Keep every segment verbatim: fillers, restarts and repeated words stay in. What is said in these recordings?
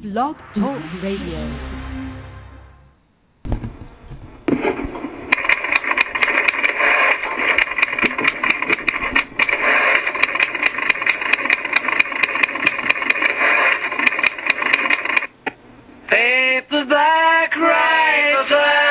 Blog Talk Radio. Paperback writer.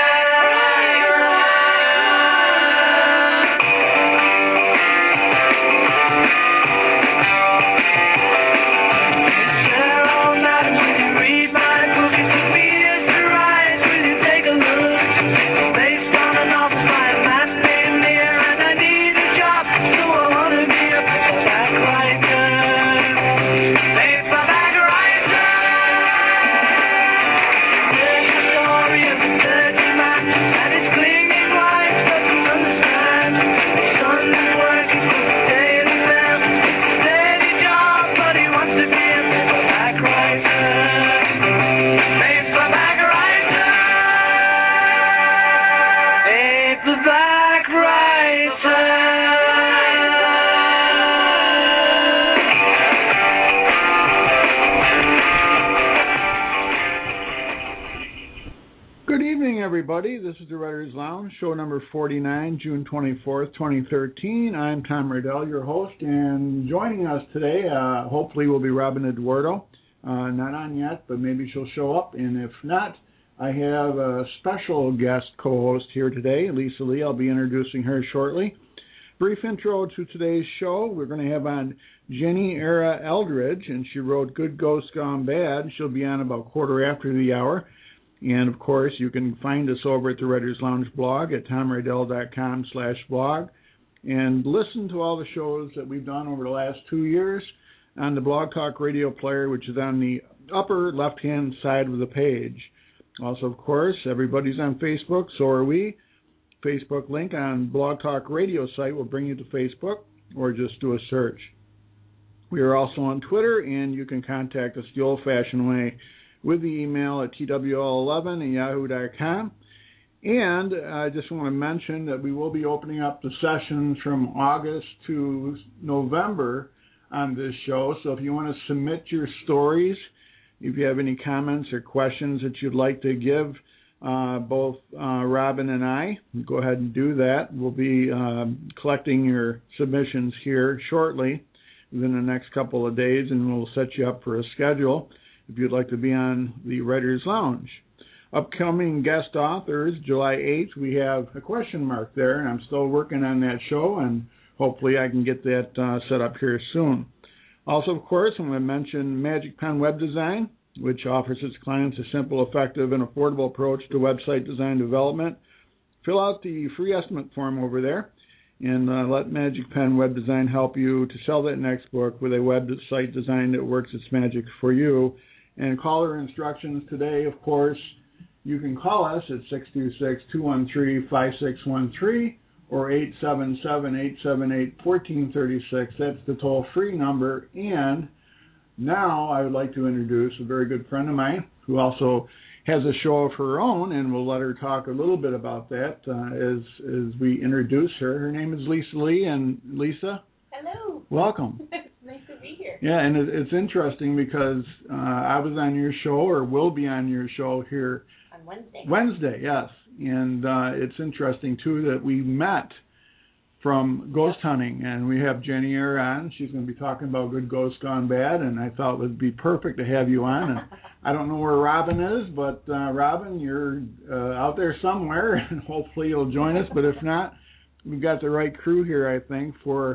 Everybody, this is the Writer's Lounge, show number forty-nine, June twenty-fourth, twenty thirteen. I'm Tom Riddell, your host, and joining us today, uh, hopefully, will be Robin Eduardo. Uh, not on yet, but maybe she'll show up, and if not, I have a special guest co-host here today, Lisa Lee. I'll be introducing her shortly. Brief intro to today's show. We're going to have on Jenny Era Eldridge, and she wrote Good Ghosts Gone Bad. She'll be on about quarter after the hour. And, of course, you can find us over at the Writer's Lounge blog at tomriddell.com slash blog and listen to all the shows that we've done over the last two years on the Blog Talk Radio player, which is on the upper left-hand side of the page. Also, of course, everybody's on Facebook, so are we. Facebook link on Blog Talk Radio site will bring you to Facebook, or just do a search. We are also on Twitter, and you can contact us the old-fashioned way with the email at T W L eleven at yahoo dot com. And I just want to mention that we will be opening up the sessions from August to November on this show. So if you want to submit your stories, if you have any comments or questions that you'd like to give uh, both uh, Robin and I, go ahead and do that. We'll be um, collecting your submissions here shortly within the next couple of days, and we'll set you up for a schedule if you'd like to be on the Writer's Lounge. Upcoming guest authors, July eighth, we have a question mark there, and I'm still working on that show, and hopefully I can get that uh, set up here soon. Also, of course, I'm going to mention Magic Pen Web Design, which offers its clients a simple, effective, and affordable approach to website design development. Fill out the free estimate form over there, and uh, let Magic Pen Web Design help you to sell that next book with a website design that works its magic for you. And caller instructions today, of course, you can call us at six two six, two one three, five six one three or eight seven seven, eight seven eight, one four three six. That's the toll-free number. And now I would like to introduce a very good friend of mine who also has a show of her own, and we'll let her talk a little bit about that uh, as, as we introduce her. Her name is Lisa Lee, and Lisa? Hello. Welcome. Nice to be here. Yeah, and it, it's interesting because uh, I was on your show, or will be on your show here. On Wednesday. Wednesday, yes. And uh, it's interesting, too, that we met from ghost hunting, and we have Jenny Era on. She's going to be talking about Good Ghosts Gone Bad, and I thought it would be perfect to have you on. And I don't know where Robin is, but uh, Robin, you're uh, out there somewhere, and hopefully you'll join us. But if not, we've got the right crew here, I think, for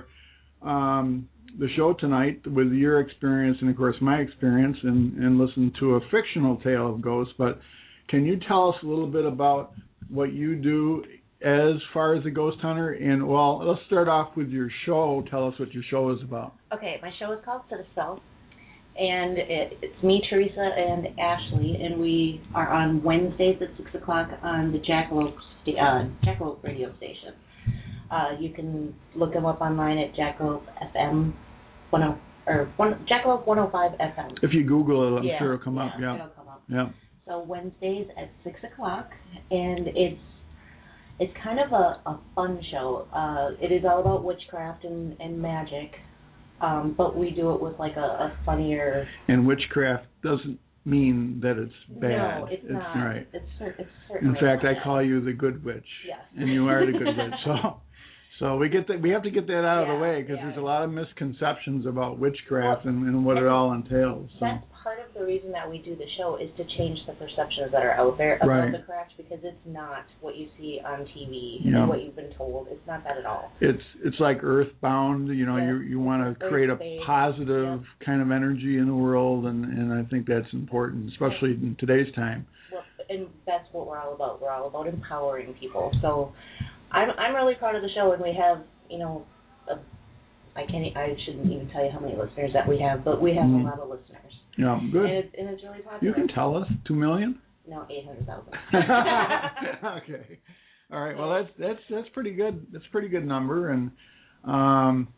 um, the show tonight with your experience and, of course, my experience, and, and listen to a fictional tale of ghosts. But can you tell us a little bit about what you do as far as a ghost hunter? And, well, let's start off with your show. Tell us what your show is about. Okay, my show is called To the South, and it, it's me, Teresa, and Ashley, and we are on Wednesdays at six o'clock on the Jackalope, uh, Jackalope radio station. Uh, you can look them up online at Jackalope F M, one oh, or one, Jackalope one oh five F M. If you Google it, I'm yeah, sure it'll come yeah, up. Yeah, it'll come up. Yeah. So Wednesdays at six o'clock, and it's it's kind of a, a fun show. Uh, it is all about witchcraft and, and magic, um, but we do it with like a, a funnier. And witchcraft doesn't mean that it's bad. No, it's, it's not. Right. It's, it's In certainly fact, not I bad. call you the good witch. Yes. And you are the good witch. So, so we get that. We have to get that out of the Yeah, way because yeah. there's a lot of misconceptions about witchcraft Well, and, and what it all entails. So. That's part of the reason that we do the show is to change the perceptions that are out there about Right. the craft, because it's not what you see on T V Yeah. and what you've been told. It's not that at all. It's it's like earthbound. You know, Yes. you you want to create a Earth-based, positive kind of energy in the world, and and I think that's important, especially in today's time. Well, and that's what we're all about. We're all about empowering people. So I'm I'm really proud of the show, and we have, you know, a, I can't I shouldn't even tell you how many listeners that we have, but we have Mm. a lot of listeners. Yeah, And good. it's, and it's really popular. You can tell us two million. No, eight hundred thousand. Okay. All right. Well, that's that's that's pretty good. That's a pretty good number, and um.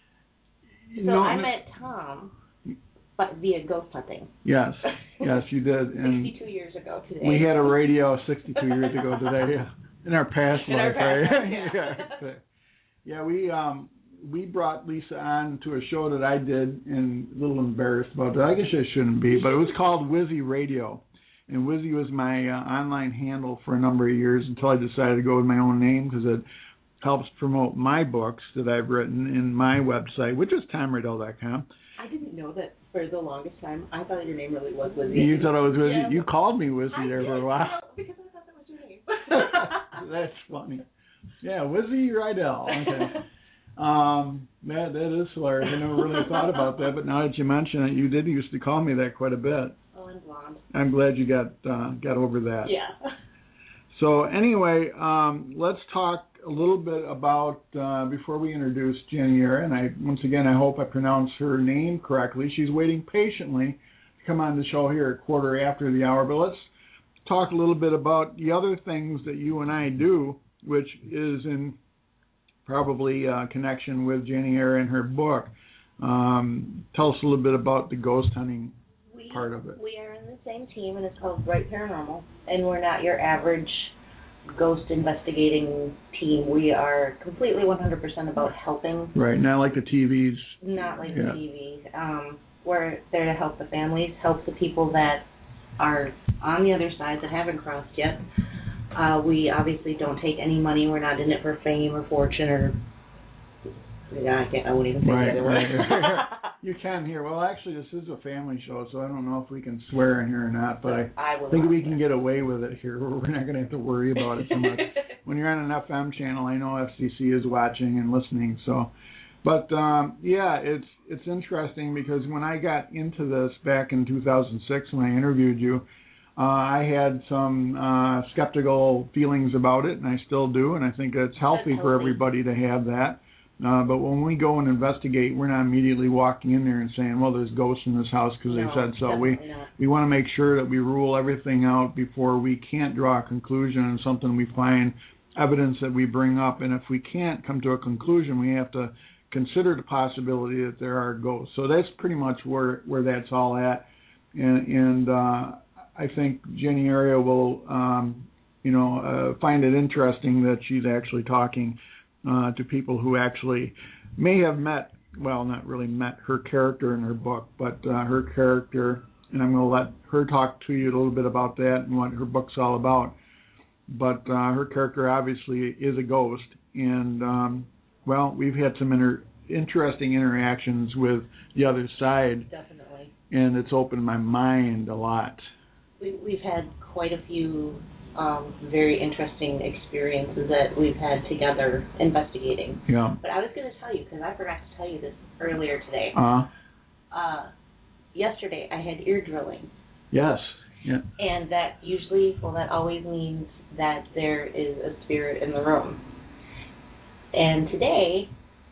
You So know, I met Tom, but via ghost hunting. Yes, yes, you did, and sixty-two years ago today. we had a radio sixty-two years ago today. Yeah. In our past In our life, past right? life, yeah. yeah. Yeah, we um we brought Lisa on to a show that I did, and a little embarrassed about that. I guess I shouldn't be, but it was called Wizzy Radio, and Wizzy was my uh, online handle for a number of years until I decided to go with my own name because it helps promote my books that I've written in my website, which is tom riddell dot com. I didn't know that for the longest time. I thought your name really was Lizzie. You thought I was Wizzy? Yeah. You called me Wizzy I there did, for a while. well, because I thought that was your name. That's funny. Yeah, Wizzy Rydell. Okay. Um, that that is hilarious. I never really thought about that, but now that you mention it, you did used to call me that quite a bit. Oh, I'm blonde. I'm glad you got uh, got over that. Yeah. So anyway, um, let's talk a little bit about uh, before we introduce Jenny Aaron. I once again I hope I pronounced her name correctly. She's waiting patiently to come on the show here at quarter after the hour. But let's talk a little bit about the other things that you and I do, which is in probably uh, connection with Jenny Aaron and her book. Um, tell us a little bit about the ghost hunting we, part of it. We are in the same team, and it's called Bright Paranormal, and we're not your average ghost investigating team. We are completely one hundred percent about helping. Right, not like the T Vs. Not like Yeah. the T V. Um, we're there to help the families, help the people that are on the other side that haven't crossed yet. Uh, we obviously don't take any money. We're not in it for fame or fortune or. Yeah, I can't. I won't even say Right, the other word. right. You can hear. Well, actually, this is a family show, so I don't know if we can swear in here or not, but I I will think not we swear. can get away with it here. We're not going to have to worry about it so much. When you're on an F M channel, I know F C C is watching and listening. So, but um, yeah, it's it's interesting because when I got into this back in two thousand six, when I interviewed you, uh, I had some uh, skeptical feelings about it, and I still do, and I think it's healthy, That's for healthy. everybody to have that. Uh, but when we go and investigate, we're not immediately walking in there and saying, well, there's ghosts in this house because No, they said so. We definitely not. we want to make sure that we rule everything out before we can't draw a conclusion on something we find evidence that we bring up. And if we can't come to a conclusion, we have to consider the possibility that there are ghosts. So that's pretty much where, where that's all at. And, and uh, I think Jenny Area will, um, you know, uh, find it interesting that she's actually talking Uh, to people who actually may have met, well, not really met her character in her book, but uh, her character, and I'm going to let her talk to you a little bit about that and what her book's all about. But uh, her character obviously is a ghost, and, um, well, we've had some inter- interesting interactions with the other side, Definitely. and it's opened my mind a lot. We, we've had quite a few um, very interesting experiences that we've had together investigating. Yeah. But I was going to tell you, because I forgot to tell you this earlier today. Uh, Uh, yesterday I had ear drilling. yes. Yeah. And that usually, well, that always means that there is a spirit in the room. And today,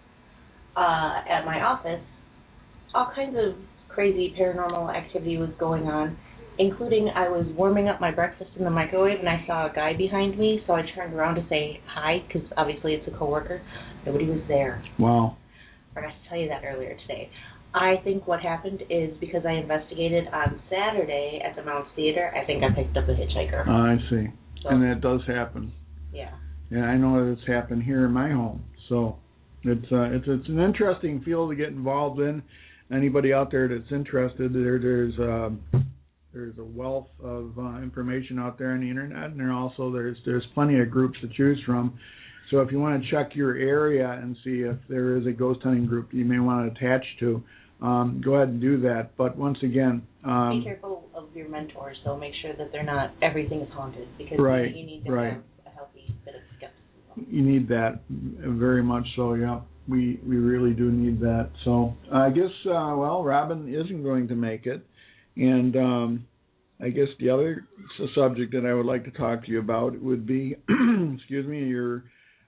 uh, at my office, all kinds of crazy paranormal activity was going on, including I was warming up my breakfast in the microwave, and I saw a guy behind me, so I turned around to say hi, because obviously it's a coworker. Nobody was there. Wow. I forgot to tell you that earlier today. I think what happened is because I investigated on Saturday at the Mounds Theater, I think I picked up a hitchhiker. Uh, I see. So, And that does happen. yeah. Yeah, I know that it's happened here in my home. So it's uh, it's it's an interesting field to get involved in. Anybody out there that's interested, there there's uh, there's a wealth of uh, information out there on the internet, and there also there's there's plenty of groups to choose from. So if you want to check your area and see if there is a ghost hunting group you may want to attach to, um, go ahead and do that. But once again, um, be careful of your mentors, though. Make sure that they're not everything is haunted, because right, you need to right. have a healthy bit of skepticism. You need that very much so. Yeah, we we really do need that. So I guess uh, well, Robin isn't going to make it, and um, I guess the other subject that I would like to talk to you about would be, excuse me, your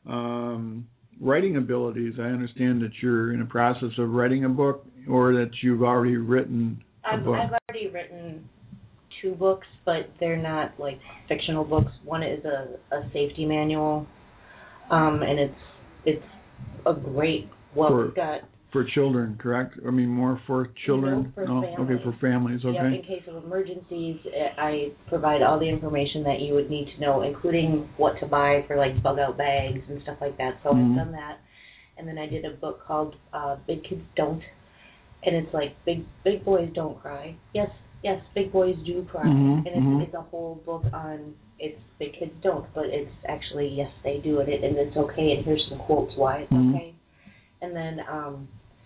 um, writing abilities. I understand that you're in the process of writing a book, or that you've already written a I've, book. I've already written two books, but they're not like fictional books. One is a, a safety manual, um, and it's it's a great. Well, For- it's got For children, correct? I mean, more for children? No, for oh, families. okay, for families, okay. Yep, in case of emergencies, I provide all the information that you would need to know, including what to buy for like bug out bags and stuff like that. So Mhm. I've done that. And then I did a book called uh, Big Kids Don't, and it's like big big boys don't cry. Yes, yes, big boys do cry, Mhm, and it's, mhm. it's a whole book on it's big kids don't, but it's actually yes they do it, and it's okay. And here's some quotes why it's Mhm. okay. And then um,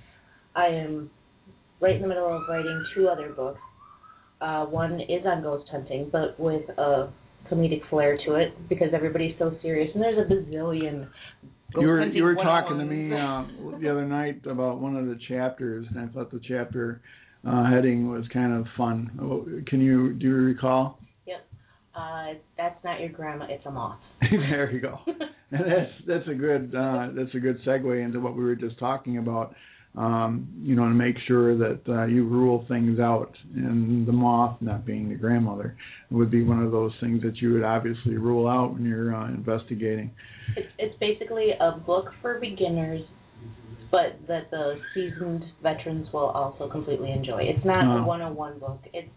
I am right in the middle of writing two other books. Uh, one is on ghost hunting, but with a comedic flair to it, because everybody's so serious, and there's a bazillion ghost You were hunting you were talking to one-on-ones. me uh, the other night about one of the chapters, and I thought the chapter uh, heading was kind of fun. Oh, can you do you recall? Yep. Uh, that's not your grandma, it's a moth. There you go. And that's that's a good uh, that's a good segue into what we were just talking about. Um, you know, to make sure that uh, you rule things out, and the moth, not being the grandmother, would be one of those things that you would obviously rule out when you're uh, investigating. It's, it's basically a book for beginners, but that the seasoned veterans will also completely enjoy. It's not Oh. a one oh one book. It's,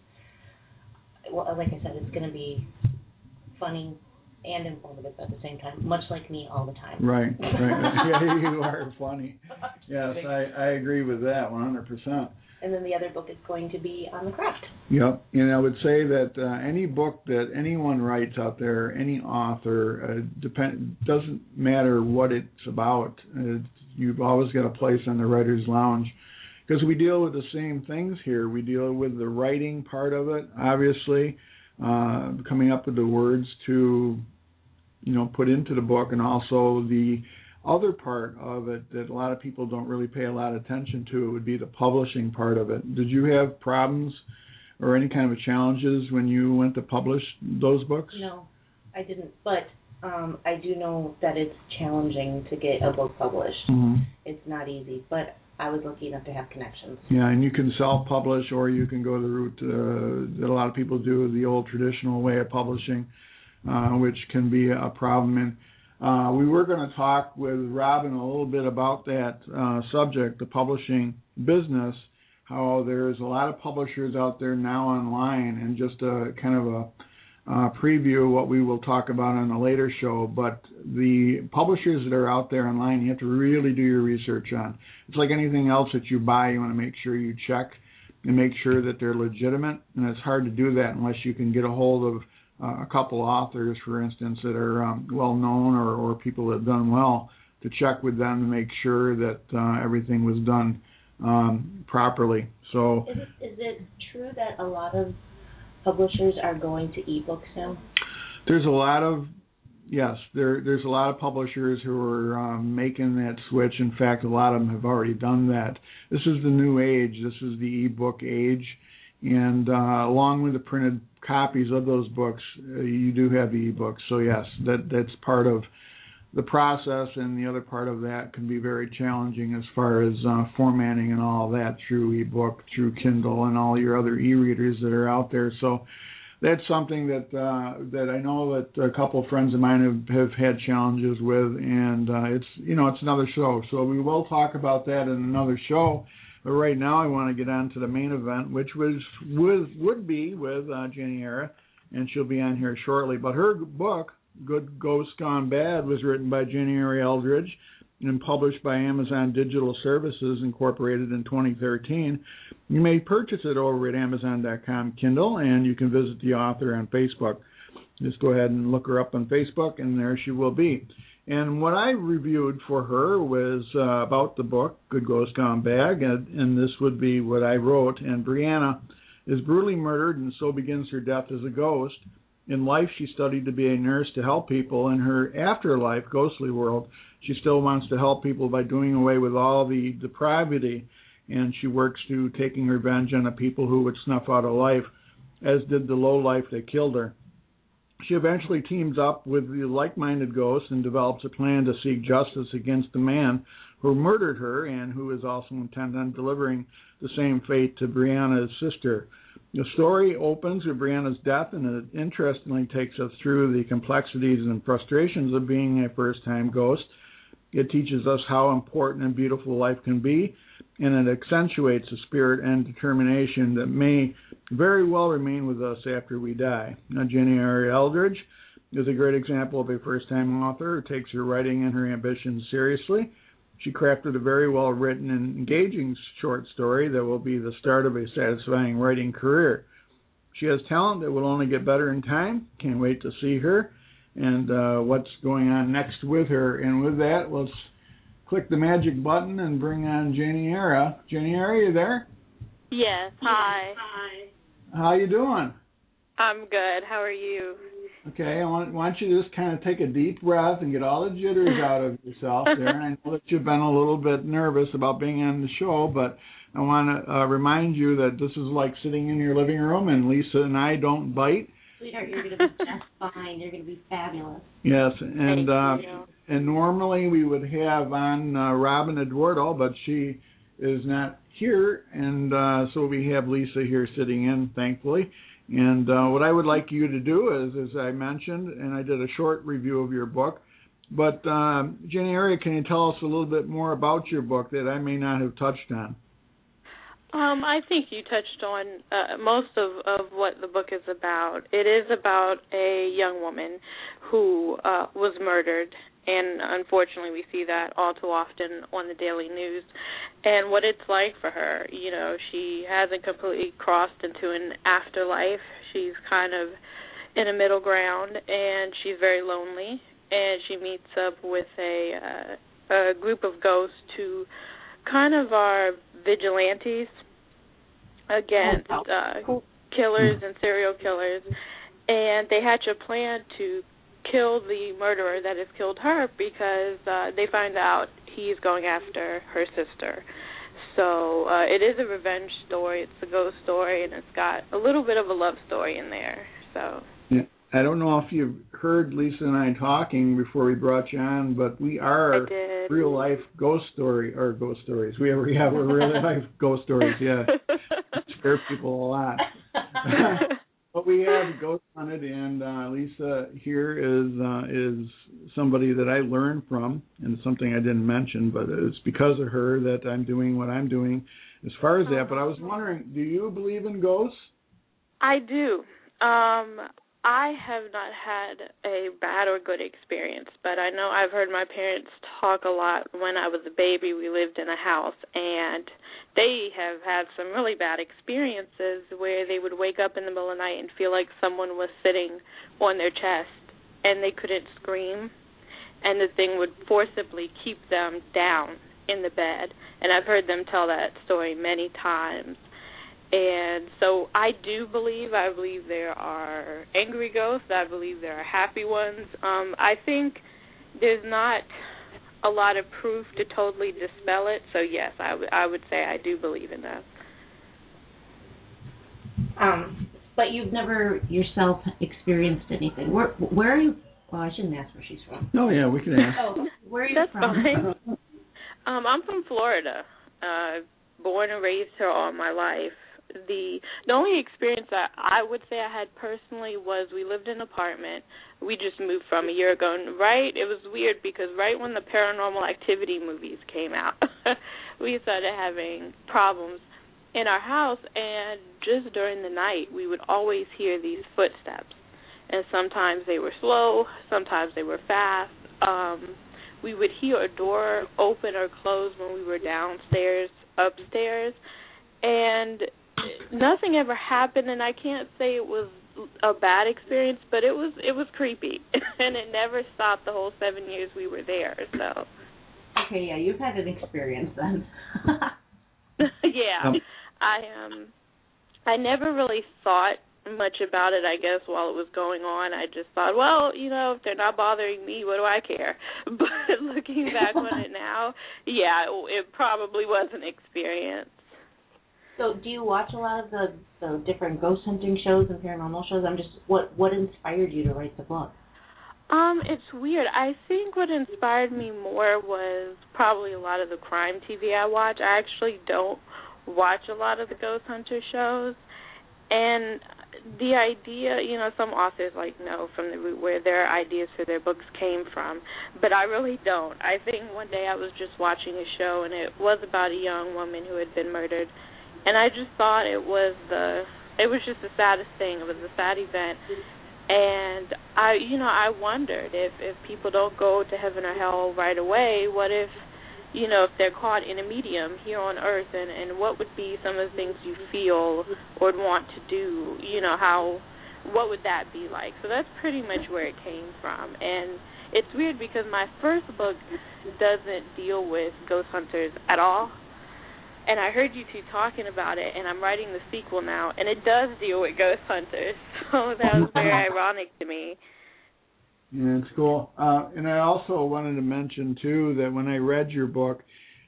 well, like I said, it's going to be funny and informative at the same time, much like me all the time. Right, right. Yeah, you are funny. Yes, I, I agree with that one hundred percent. And then the other book is going to be on the craft. Yep, and I would say that uh, any book that anyone writes out there, any author, uh, depend doesn't matter what it's about. Uh, you've always got a place on the Writer's Lounge, because we deal with the same things here. We deal with the writing part of it, obviously, uh, coming up with the words to, you know, put into the book, and also the other part of it that a lot of people don't really pay a lot of attention to would be the publishing part of it. Did you have problems or any kind of challenges when you went to publish those books? No, I didn't, but um, I do know that it's challenging to get a book published. Mm-hmm. It's not easy, but I was lucky enough to have connections. Yeah, and you can self-publish, or you can go the route uh, that a lot of people do, the old traditional way of publishing, uh, which can be a problem. And uh, we were going to talk with Robin a little bit about that uh, subject, the publishing business, how there's a lot of publishers out there now online, and just a kind of a uh, preview of what we will talk about on a later show. But the publishers that are out there online, you have to really do your research on. It's like anything else that you buy. You want to make sure you check and make sure that they're legitimate, and it's hard to do that unless you can get a hold of uh, a couple authors, for instance, that are um, well-known, or, or people that have done well, to check with them to make sure that uh, everything was done um, properly. So, Is it, is it true that a lot of publishers are going to ebooks now? there's a lot of Yes, there, there's a lot of publishers who are um, making that switch. In fact, a lot of them have already done that. This is the new age. This is the ebook age. And uh, along with the printed copies of those books, uh, you do have the ebooks. So, yes, that that's part of the process, and the other part of that can be very challenging as far as uh, formatting and all that through ebook, through Kindle, and all your other e-readers that are out there. So that's something that uh, that I know that a couple of friends of mine have, have had challenges with, and uh, it's you know it's another show. So we will talk about that in another show. But right now, I want to get on to the main event, which was with would be with uh, Jenny Era, and she'll be on here shortly. But her book, Good Ghosts Gone Bad, was written by Jenny Era Eldridge, and published by Amazon Digital Services Incorporated in twenty thirteen. You may purchase it over at amazon dot com Kindle, and you can visit the author on Facebook. Just go ahead and look her up on Facebook, and there she will be. And what I reviewed for her was uh, about the book, Good Ghost Gone Bad, and, and this would be what I wrote. And Brianna is brutally murdered, and so begins her death as a ghost. In life, she studied to be a nurse to help people. In her afterlife, ghostly world, she still wants to help people by doing away with all the depravity, and she works to taking revenge on the people who would snuff out a life, as did the low life that killed her. She eventually teams up with the like-minded ghosts and develops a plan to seek justice against the man who murdered her and who is also intent on delivering the same fate to Brianna's sister. The story opens with Brianna's death, and it interestingly takes us through the complexities and frustrations of being a first-time ghost. It teaches us how important and beautiful life can be, and it accentuates the spirit and determination that may very well remain with us after we die. Now, Jenny R. Eldridge is a great example of a first-time author who takes her writing and her ambitions seriously. She crafted a very well-written and engaging short story that will be the start of a satisfying writing career. She has talent that will only get better in time. Can't wait to see her and uh, what's going on next with her. And with that, let's click the magic button and bring on Jenny Era. Jenny Era, are you there? Yes. Hi. Hi. How you doing? I'm good. How are you? Okay, I want, want you to just kind of take a deep breath and get all the jitters out of yourself there. And I know that you've been a little bit nervous about being on the show, but I want to uh, remind you that this is like sitting in your living room, and Lisa and I don't bite. Sweetheart, you're going to be just fine. You're going to be fabulous. Yes, and uh, and normally we would have on uh, Robin Eduardo, but she is not here, and uh, so we have Lisa here sitting in, thankfully. And uh, what I would like you to do is, as I mentioned, and I did a short review of your book, but um, Jenny Area, can you tell us a little bit more about your book that I may not have touched on? Um, I think you touched on uh, most of, of what the book is about. It is about a young woman who uh, was murdered, and unfortunately we see that all too often on the daily news, and what it's like for her. You know, she hasn't completely crossed into an afterlife. She's kind of in a middle ground, and she's very lonely, and she meets up with a, uh, a group of ghosts who kind of are vigilantes against uh, killers and serial killers, and they hatch a plan to kill the murderer that has killed her because uh, they find out he's going after her sister. So uh, it is a revenge story. It's a ghost story, and it's got a little bit of a love story in there. So. Yeah. I don't know if you've heard Lisa and I talking before we brought you on, but we are real life ghost story or ghost stories. We have, we have real life ghost stories. Yeah, scare people a lot. But we have Ghost Hunted, and uh, Lisa here is uh, is somebody that I learned from, and it's something I didn't mention, but it's because of her that I'm doing what I'm doing as far as that. But I was wondering, do you believe in ghosts? I do. Um, I have not had a bad or good experience, but I know I've heard my parents talk a lot. When I was a baby, we lived in a house, and they have had some really bad experiences where they would wake up in the middle of the night and feel like someone was sitting on their chest, and they couldn't scream, and the thing would forcibly keep them down in the bed. And I've heard them tell that story many times. And so I do believe, I believe there are angry ghosts, I believe there are happy ones. Um, I think there's not a lot of proof to totally dispel it, so yes, I, w- I would say I do believe in that. Um, but you've never yourself experienced anything. Where, where are you? Well, I shouldn't ask where she's from. Oh, yeah, we can ask. Oh, where are you That's from? Fine. um, I'm from Florida. Uh, born and raised here all my life. The the only experience that I would say I had personally was we lived in an apartment. We just moved from a year ago, and right, it was weird because right when the Paranormal Activity movies came out, we started having problems in our house, and just during the night, we would always hear these footsteps, and sometimes they were slow, sometimes they were fast. Um, we would hear a door open or close when we were downstairs, upstairs, and nothing ever happened, and I can't say it was a bad experience, but it was it was creepy, and it never stopped the whole seven years we were there, so. Okay, yeah, you've had an experience then. yeah, um, I um, I never really thought much about it, I guess, while it was going on. I just thought, well, you know, if they're not bothering me, what do I care? But looking back on it now, yeah, it, it probably was an experience. So do you watch a lot of the, the different ghost hunting shows and paranormal shows? I'm just, what what inspired you to write the book? Um, it's weird. I think what inspired me more was probably a lot of the crime T V I watch. I actually don't watch a lot of the ghost hunter shows. And the idea, you know, some authors like know from the root where their ideas for their books came from, but I really don't. I think one day I was just watching a show, and it was about a young woman who had been murdered, and I just thought it was the, it was just the saddest thing. It was a sad event. And I, you know, I wondered if, if people don't go to heaven or hell right away, what if, you know, if they're caught in a medium here on Earth, and, and what would be some of the things you feel or would want to do, you know, how, what would that be like? So that's pretty much where it came from. And it's weird because my first book doesn't deal with ghost hunters at all. And I heard you two talking about it, and I'm writing the sequel now, and it does deal with ghost hunters. So that was very ironic to me. Yeah, it's cool. Uh, and I also wanted to mention, too, that when I read your book,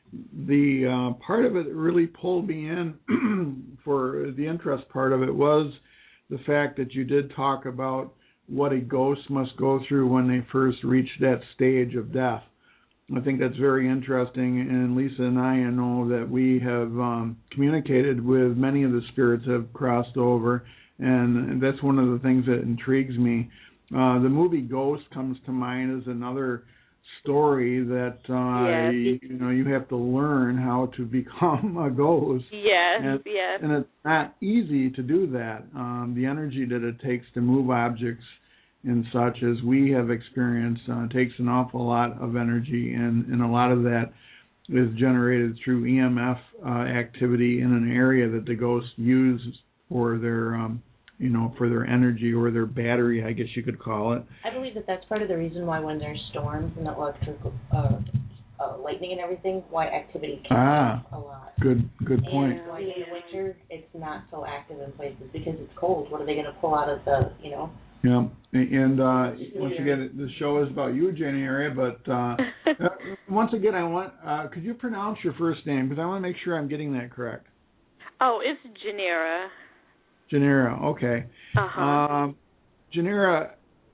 the uh, part of it that really pulled me in for the interest part of it was the fact that you did talk about what a ghost must go through when they first reach that stage of death. I think that's very interesting, and Lisa and I know that we have um, communicated with many of the spirits that have crossed over, and that's one of the things that intrigues me. Uh, the movie Ghost comes to mind as another story that uh, yes. you, you know you have to learn how to become a ghost. Yes, and, yes. And it's not easy to do that. Um, the energy that it takes to move objects and such as we have experienced uh, takes an awful lot of energy, and, and a lot of that is generated through E M F uh, activity in an area that the ghosts use for their, um, you know, for their energy or their battery, I guess you could call it. I believe that that's part of the reason why when there's storms and electrical uh, uh, lightning and everything, why activity can ah, a lot. Good, good point. And why in the winter it's not so active in places because it's cold. What are they going to pull out of the, you know? Yeah, and uh, once again, the show is about you, Jenny Area, but uh, once again, I want, uh, could you pronounce your first name? Because I want to make sure I'm getting that correct. Oh, it's Janera. Janera, okay. Uh-huh. Um, Janera,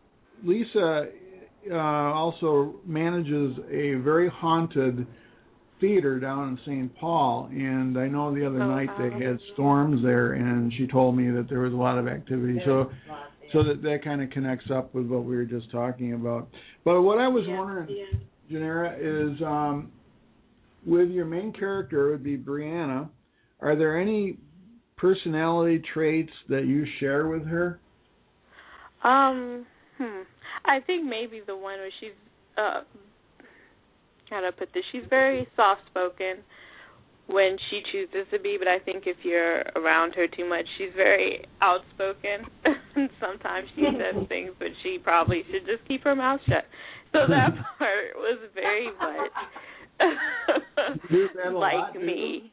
Lisa uh, also manages a very haunted theater down in Saint Paul, and I know the other oh, night wow. they had storms there, and she told me that there was a lot of activity. So. So that, that kind of connects up with what we were just talking about. But what I was yeah, wondering, yeah. Janera, is um, with your main character, it would be Brianna, are there any personality traits that you share with her? Um, hmm. I think maybe the one where she's, uh, how do I put this? She's very soft-spoken when she chooses to be, but I think if you're around her too much, she's very outspoken. And sometimes she says things, but she probably should just keep her mouth shut. So that part was very much like lot, me.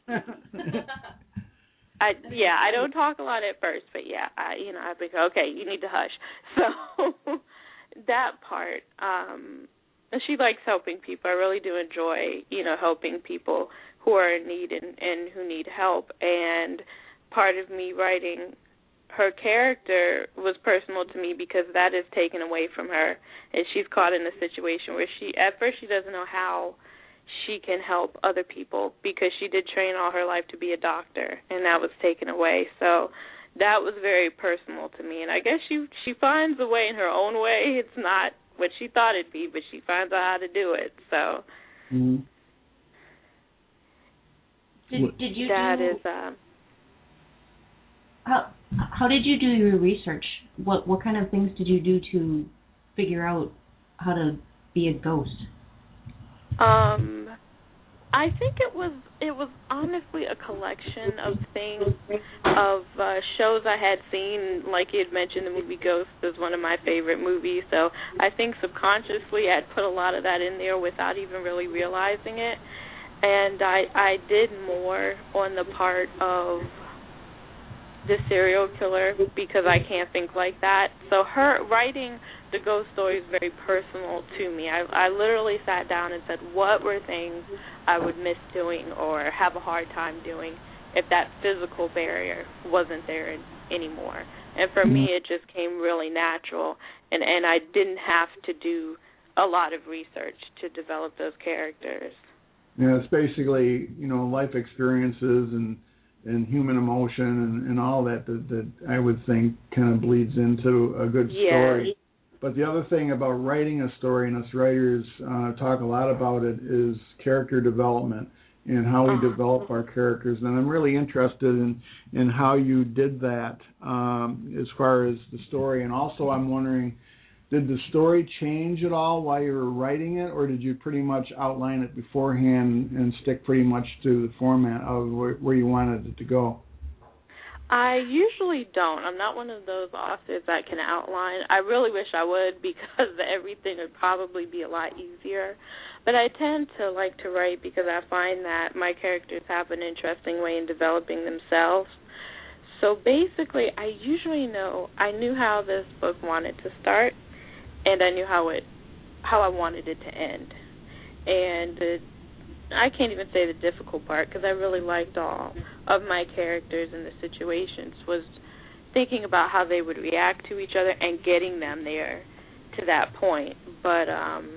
I yeah, I don't talk a lot at first, but yeah, I you know I think okay, you need to hush. So that part, um, she likes helping people. I really do enjoy you know helping people who are in need and, and who need help. And part of me writing her character was personal to me because that is taken away from her, and she's caught in a situation where she at first she doesn't know how she can help other people because she did train all her life to be a doctor, and that was taken away. So that was very personal to me, and I guess she she finds a way in her own way. It's not what she thought it'd be, but she finds out how to do it. So mm-hmm. Did, did you that do, is um, how how did you do your research? What what kind of things did you do to figure out how to be a ghost? Um, I think it was it was honestly a collection of things, of uh, shows I had seen. Like you had mentioned, the movie Ghost is one of my favorite movies, so I think subconsciously I'd put a lot of that in there without even really realizing it. And I I did more on the part of the serial killer because I can't think like that. So her writing the ghost story is very personal to me. I, I literally sat down and said, what were things I would miss doing or have a hard time doing if that physical barrier wasn't there in, anymore. And for me, it just came really natural, and, and I didn't have to do a lot of research to develop those characters. Yeah, it's basically, you know, life experiences and and human emotion and, and all that, that that I would think kind of bleeds into a good yeah. story. But the other thing about writing a story, and us writers uh, talk a lot about it, is character development and how we develop our characters. And I'm really interested in, in how you did that um, as far as the story. And also I'm wondering, did the story change at all while you were writing it, or did you pretty much outline it beforehand and stick pretty much to the format of where, where you wanted it to go? I usually don't. I'm not one of those authors that can outline. I really wish I would, because everything would probably be a lot easier. But I tend to like to write because I find that my characters have an interesting way in developing themselves. So basically, I usually know, I knew how this book wanted to start, and I knew how it, how I wanted it to end. And the, I can't even say the difficult part, because I really liked all of my characters and the situations, was thinking about how they would react to each other and getting them there to that point. But um,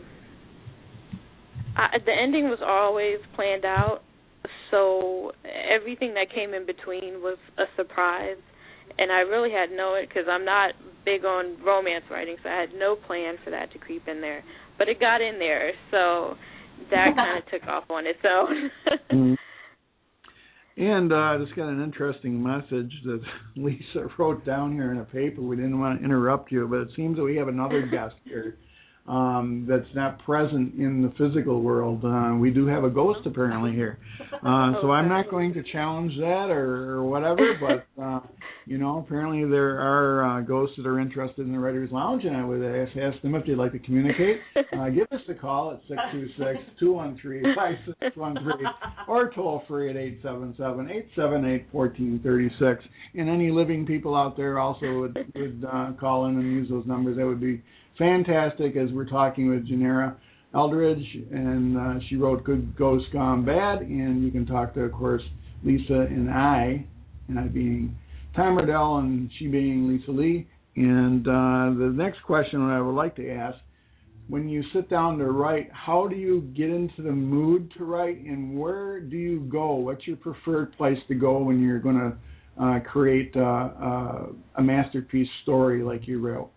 I, the ending was always planned out, so everything that came in between was a surprise. And I really had no, because I'm not big on romance writing, so I had no plan for that to creep in there. But it got in there, so that kind of took off on its own. mm-hmm. And I uh, just got an interesting message that Lisa wrote down here in a paper. We didn't want to interrupt you, but it seems that we have another guest here um, that's not present in the physical world. Uh, we do have a ghost apparently here. Uh, so I'm not going to challenge that or, or whatever, but, uh, you know, apparently there are uh, ghosts that are interested in the Writers Lounge, and I would ask, ask them if they'd like to communicate. Uh, give us a call at six two six, two one three, five six one three or toll free at eight seven seven, eight seven eight, one four three six. And any living people out there also would, would uh, call in and use those numbers. That would be fantastic, as we're talking with Janera Eldridge, and uh, she wrote Good Ghosts Gone Bad, and you can talk to, of course, Lisa and I, and I being Tom Riddell and she being Lisa Lee. And uh, the next question I would like to ask, when you sit down to write, how do you get into the mood to write, and where do you go? What's your preferred place to go when you're going to uh, create uh, uh, a masterpiece story like you wrote?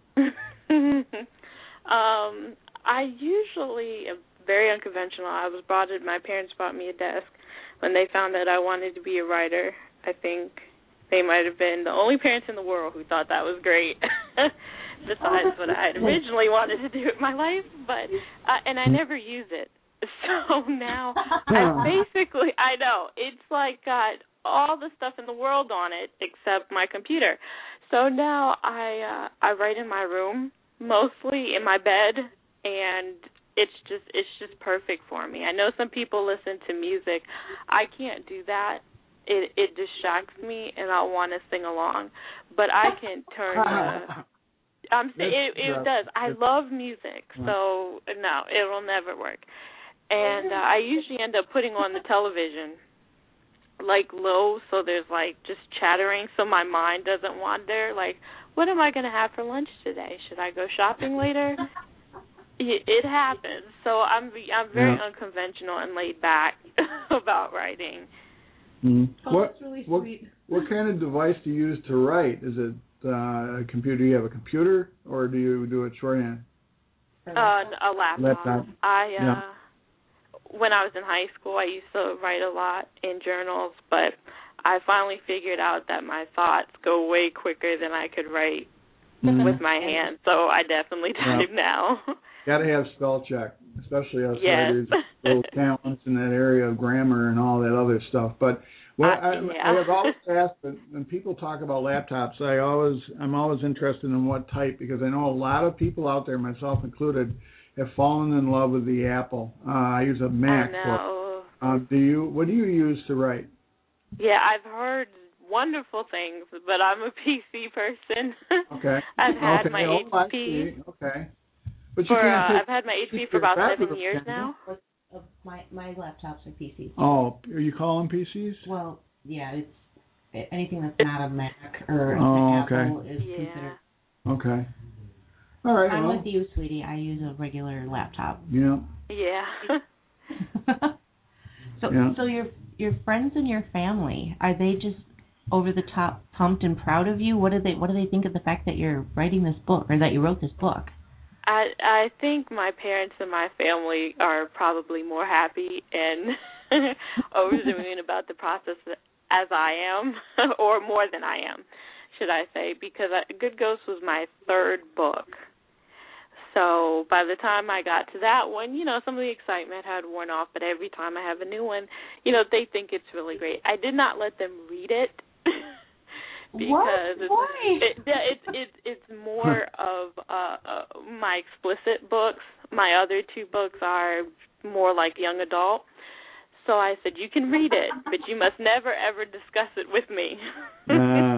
um, I usually am very unconventional. I was brought in, my parents bought me a desk when they found that I wanted to be a writer. I think they might have been the only parents in the world who thought that was great, besides what I had originally wanted to do with my life. But uh, and I never use it. So now I basically, I know, it's like got all the stuff in the world on it except my computer. So now I uh, I write in my room, mostly in my bed, and it's just it's just perfect for me. I know some people listen to music. I can't do that. It it distracts me, and I want to sing along. But I can turn the I'm it it does. I love music, so no, it will never work. And uh, I usually end up putting on the television, like low, so there's like just chattering, so my mind doesn't wander. Like, what am I going to have for lunch today? Should I go shopping later? It, it happens. So I'm I'm very yeah. unconventional and laid back about writing. Mm-hmm. Oh, what, that's really what, sweet. What kind of device do you use to write? Is it uh, a computer? Do you have a computer, or do you do it shorthand? Uh, a laptop. laptop. I uh, yeah. When I was in high school, I used to write a lot in journals, but I finally figured out that my thoughts go way quicker than I could write mm-hmm. with my hand, so I definitely type yeah. now. Got to have spell check, especially us yes. writers, little talents in that area of grammar and all that other stuff. But well, uh, I, yeah. I have always asked when, when people talk about laptops, I always I'm always interested in what type, because I know a lot of people out there, myself included, have fallen in love with the Apple. Uh, I use a MacBook. I know. Uh, do you? What do you use to write? Yeah, I've heard wonderful things, but I'm a P C person. Okay. I've had okay. my oh, H P. I see. Okay. But you For, can't uh, take I've had my H P for your about bathroom, seven years can you? now. Uh, My my laptops are P Cs. Oh, are you calling P Cs? Well, yeah, it's anything that's not a Mac or Oh, an Apple okay. is Yeah. considered. Okay. All right. I'm well, with you, sweetie. I use a regular laptop. Yeah. Yeah. so Yeah. so your your friends and your family, are they just over the top pumped and proud of you? What do they what do they think of the fact that you're writing this book, or that you wrote this book? I I think my parents and my family are probably more happy and over the moon about the process as I am, or more than I am, should I say, because I, Good Ghost was my third book. So by the time I got to that one, you know, some of the excitement had worn off, but every time I have a new one, you know, they think it's really great. I did not let them read it. Because what? Why? It's, it, it's it's it's more of uh, uh, my explicit books. My other two books are more like young adult. So I said, you can read it, but you must never ever discuss it with me. Uh,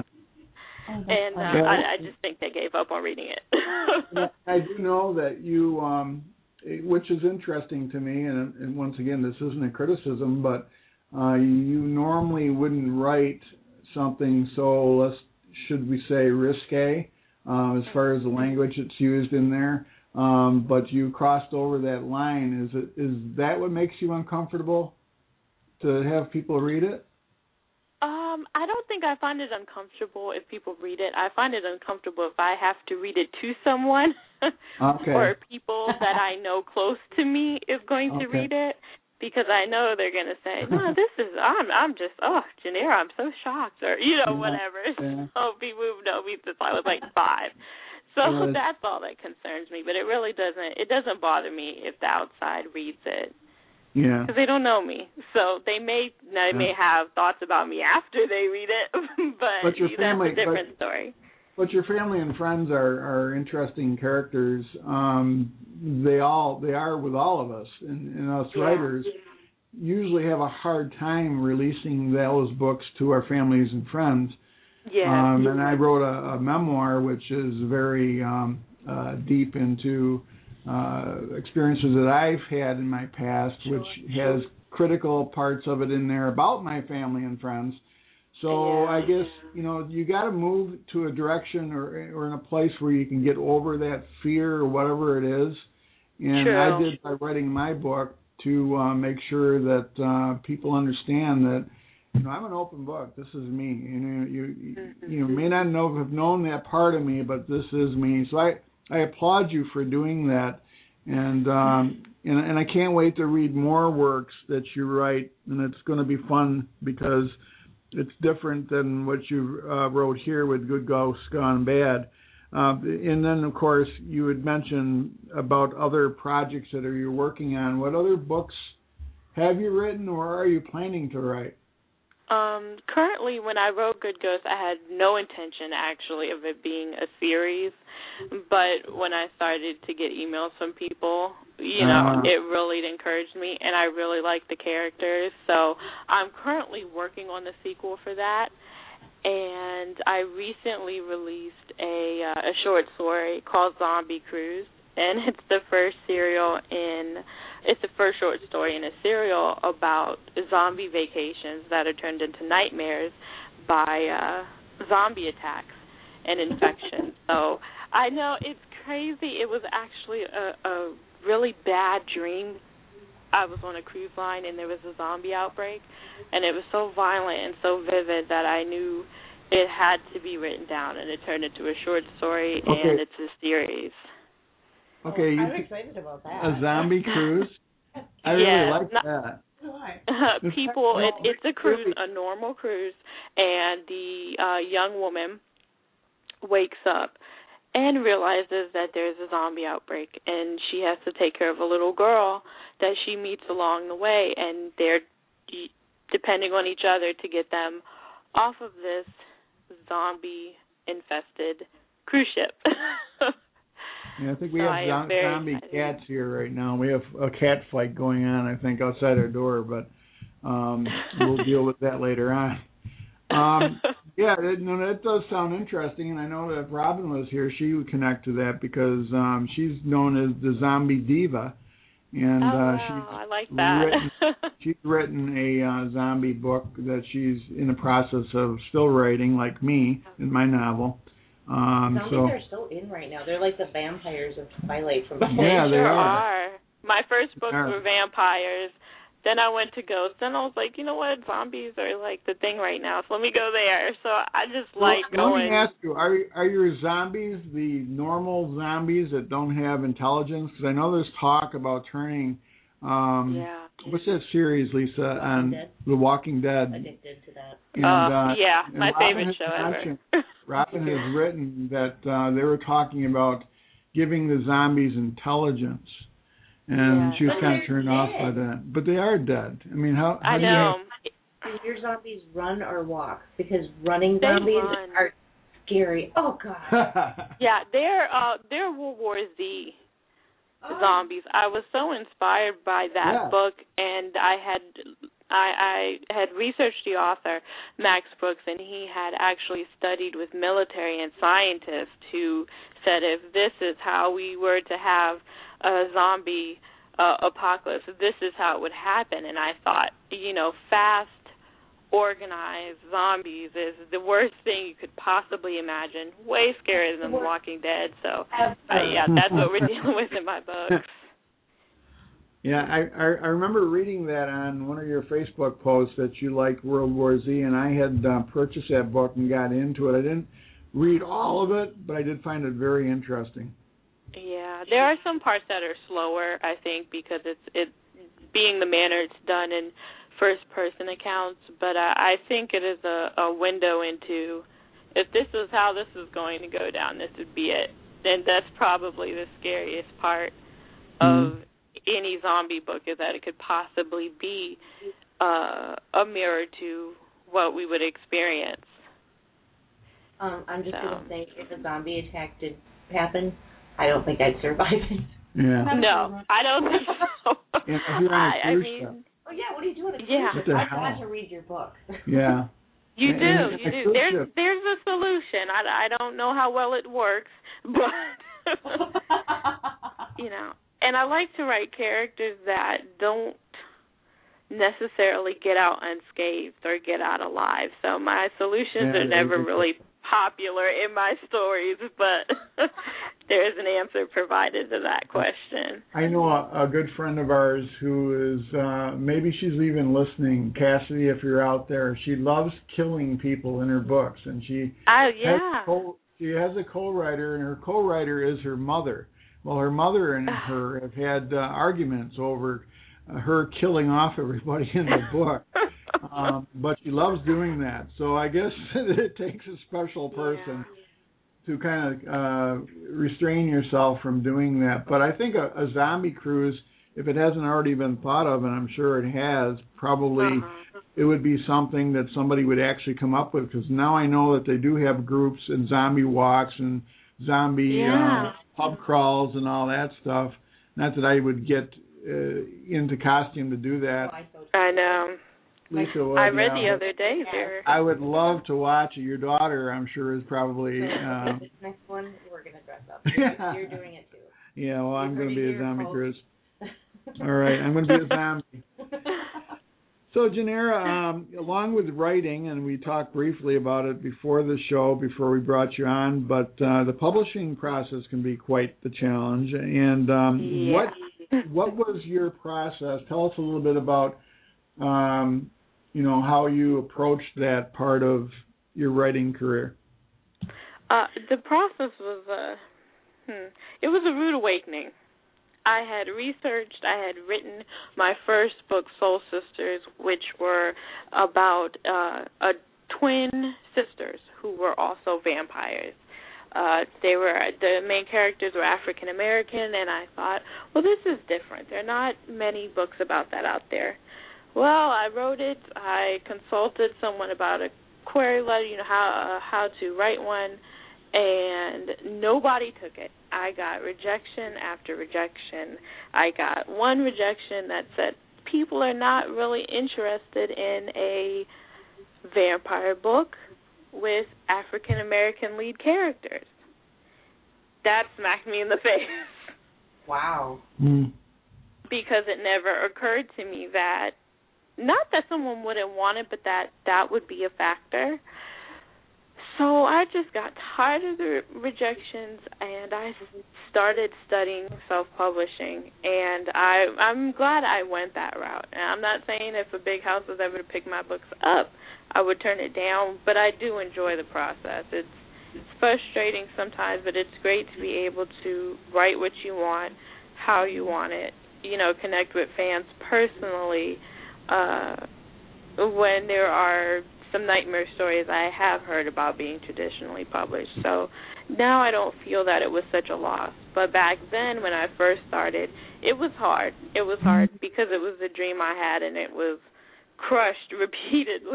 and uh, I, I just think they gave up on reading it. I do know that you, um, which is interesting to me, and, and once again, this isn't a criticism, but uh, you normally wouldn't write something so, let's, should we say, risque, uh, as far as the language that's used in there, um, but you crossed over that line. Is it, is that what makes you uncomfortable, to have people read it? Um, I don't think I find it uncomfortable if people read it. I find it uncomfortable if I have to read it to someone Okay. or people that I know close to me is going to Okay. read it, because I know they're going to say, no, this is, I'm I'm just, oh, Janera, I'm so shocked, or, you know, Yeah, whatever. yeah. So be moved, no, me since I was like five. So Yeah. that's all that concerns me, but it really doesn't, it doesn't bother me if the outside reads it. Yeah. Because they don't know me, so they may they Yeah. may have thoughts about me after they read it, but, But your family- that's a different but- story. But your family and friends are, are interesting characters. Um, they all they are with all of us, and, and us Yeah. writers usually have a hard time releasing those books to our families and friends. Yeah. Um, and I wrote a, a memoir which is very um, uh, deep into uh, experiences that I've had in my past, Sure, which sure. has critical parts of it in there about my family and friends. So Yeah. I guess, you know, you got to move to a direction or or in a place where you can get over that fear or whatever it is. And True. I did by writing my book to uh, make sure that uh, people understand that, you know, I'm an open book. This is me. You know, you Mm-hmm. you know, may not know have known that part of me, but this is me. So I I applaud you for doing that, and um, and and I can't wait to read more works that you write, and it's going to be fun because it's different than what you uh, wrote here with Good Ghosts Gone Bad. Uh, and then, of course, you had mentioned about other projects that are you're working on. What other books have you written or are you planning to write? Um, currently, when I wrote Good Ghost, I had no intention, actually, of it being a series. But when I started to get emails from people, you know, Uh. it really encouraged me, and I really like the characters. So I'm currently working on the sequel for that. And I recently released a, uh, a short story called Zombie Cruise, and it's the first serial in... It's the first short story in a serial about zombie vacations that are turned into nightmares by uh, zombie attacks and infections. So I know it's crazy. It was actually a, a really bad dream. I was on a cruise line and there was a zombie outbreak, and it was so violent and so vivid that I knew it had to be written down, and it turned into a short story, Okay. and it's a series. Okay, I'm you, excited about that. a zombie cruise? I Yeah, really like not- that. Uh, people, it, it's a cruise, Really? a normal cruise, and the uh, young woman wakes up, and realizes that there's a zombie outbreak, and she has to take care of a little girl that she meets along the way, and they're depending on each other to get them off of this zombie-infested cruise ship. Yeah, I think we so have zo- zombie excited. cats here right now. We have a cat fight going on, I think, outside our door, but um, we'll deal with that later on. Um, yeah, it, no, that does sound interesting, and I know that if Robin was here, she would connect to that because um, she's known as the Zombie Diva, and oh, uh, wow. she's I like that. written, she's written a uh, zombie book that she's in the process of still writing, like me, in my novel. Um, Zombies so, are so in right now. They're like the vampires of Twilight from Yeah, they sure are. are. My first books Are. were vampires. Then I went to ghosts. Then I was like, you know what? Zombies are like the thing right now, so let me go there. So I just like well, going. Let me ask you: Are are your zombies the normal zombies that don't have intelligence? Because I know there's talk about turning. Um, yeah. What's that series, Lisa? Walking on Dead. The Walking Dead. Addicted to that. And, uh, uh, yeah, and my Robin favorite has show mentioned- ever. Robin has written that uh, they were talking about giving the zombies intelligence, and Yeah. she was But kind of they're turned off by dead. that. But they are dead. I mean, how? how I do you know. Do your zombies run or walk? Because running They zombies run. are scary. Oh, God. have... Yeah, they're uh, they're World War Z Oh. zombies. I was so inspired by that Yeah. book, and I had I, I had researched the author, Max Brooks, and he had actually studied with military and scientists who said if this is how we were to have a zombie uh, apocalypse, this is how it would happen. And I thought, you know, fast, organized zombies is the worst thing you could possibly imagine. Way scarier than The Walking Dead. So, uh, yeah, that's what we're dealing with in my books. Yeah, I, I I remember reading that on one of your Facebook posts that you liked World War Z, and I had uh, purchased that book and got into it. I didn't read all of it, but I did find it very interesting. Yeah, there are some parts that are slower, I think, because it's it being the manner it's done in first-person accounts, but uh, I think it is a, a window into, if this is how this is going to go down, this would be it. And that's probably the scariest part of mm-hmm. any zombie book, is that it could possibly be uh, a mirror to what we would experience. Um, I'm just so. going to say, if a zombie attack did happen, I don't think I'd survive it. Yeah. No, I don't think so. Yeah, if you're on a I, I cruise mean, ship. Oh, yeah, what are you doing? Yeah. I've got to read your book. Yeah. You And- do, and you a do. cruise There's ship- there's a solution. I, I don't know how well it works, but you know. And I like to write characters that don't necessarily get out unscathed or get out alive. So my solutions Yeah, are never they- really popular in my stories, but there is an answer provided to that question. I know a, a good friend of ours who is, uh, maybe she's even listening, Cassidy, if you're out there. She loves killing people in her books, and she Oh, has yeah. a co- she has a co-writer, and her co-writer is her mother. Well, her mother and her have had uh, arguments over uh, her killing off everybody in the book. Um, but she loves doing that. So I guess it takes a special person Yeah. to kind of uh, restrain yourself from doing that. But I think a, a zombie cruise, if it hasn't already been thought of, and I'm sure it has, probably Uh-huh. it would be something that somebody would actually come up with, because now I know that they do have groups and zombie walks and zombie Yeah. uh, pub crawls and all that stuff. Not that I would get uh, into costume to do that. I know. Lisa would, I read yeah, the but other day there. I would love to watch it. Your daughter, I'm sure, is probably. Um, This next one, we're going to dress up. You're, you're doing it, too. yeah, well, I'm You've going to heard be it a here, zombie folks. cruise. All right, I'm going to be a zombie. So, Janera, um, along with writing, and we talked briefly about it before the show, before we brought you on, but uh, the publishing process can be quite the challenge. And um, Yeah. what what was your process? Tell us a little bit about, um, you know, how you approached that part of your writing career. Uh, the process was uh, hmm, it was a rude awakening. I had researched, I had written my first book, Soul Sisters, which were about uh, a twin sisters who were also vampires. Uh, they were the main characters were African American, and I thought, well, this is different. There are not many books about that out there. Well, I wrote it. I consulted someone about a query letter, you know, how uh, how to write one, and nobody took it. I got rejection after rejection. I got one rejection that said people are not really interested in a vampire book with African American lead characters. That smacked me in the face. Wow. Mm. Because it never occurred to me that, not that someone wouldn't want it, but that that would be a factor. So I just got tired of the rejections, and I started studying self-publishing, and I, I'm glad I went that route. And I'm not saying if a big house was ever to pick my books up, I would turn it down, but I do enjoy the process. It's, it's frustrating sometimes, but it's great to be able to write what you want, how you want it, you know, connect with fans personally uh, when there are some nightmare stories I have heard about being traditionally published. So now I don't feel that it was such a loss. But back then when I first started, it was hard. It was hard because it was a dream I had and it was crushed repeatedly.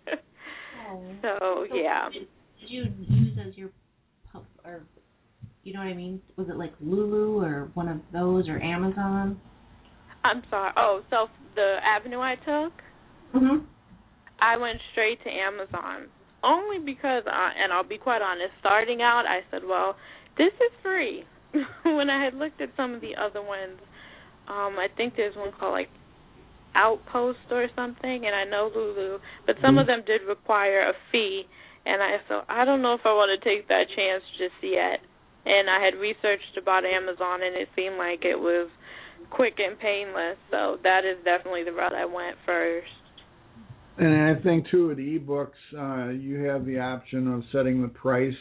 Oh. So, yeah. Did, did you use as your pub, or, you know what I mean? Was it like Lulu or one of those or Amazon? I'm sorry. Oh, so the avenue I took? Mm-hmm. I went straight to Amazon, only because, I, and I'll be quite honest, starting out, I said, well, this is free. When I had looked at some of the other ones, um, I think there's one called, like, Outpost or something, and I know Lulu, but some mm-hmm. of them did require a fee, and I thought, I don't know if I want to take that chance just yet. And I had researched about Amazon, and it seemed like it was quick and painless, so that is definitely the route I went first. And I think, too, with e-books, uh, you have the option of setting the price.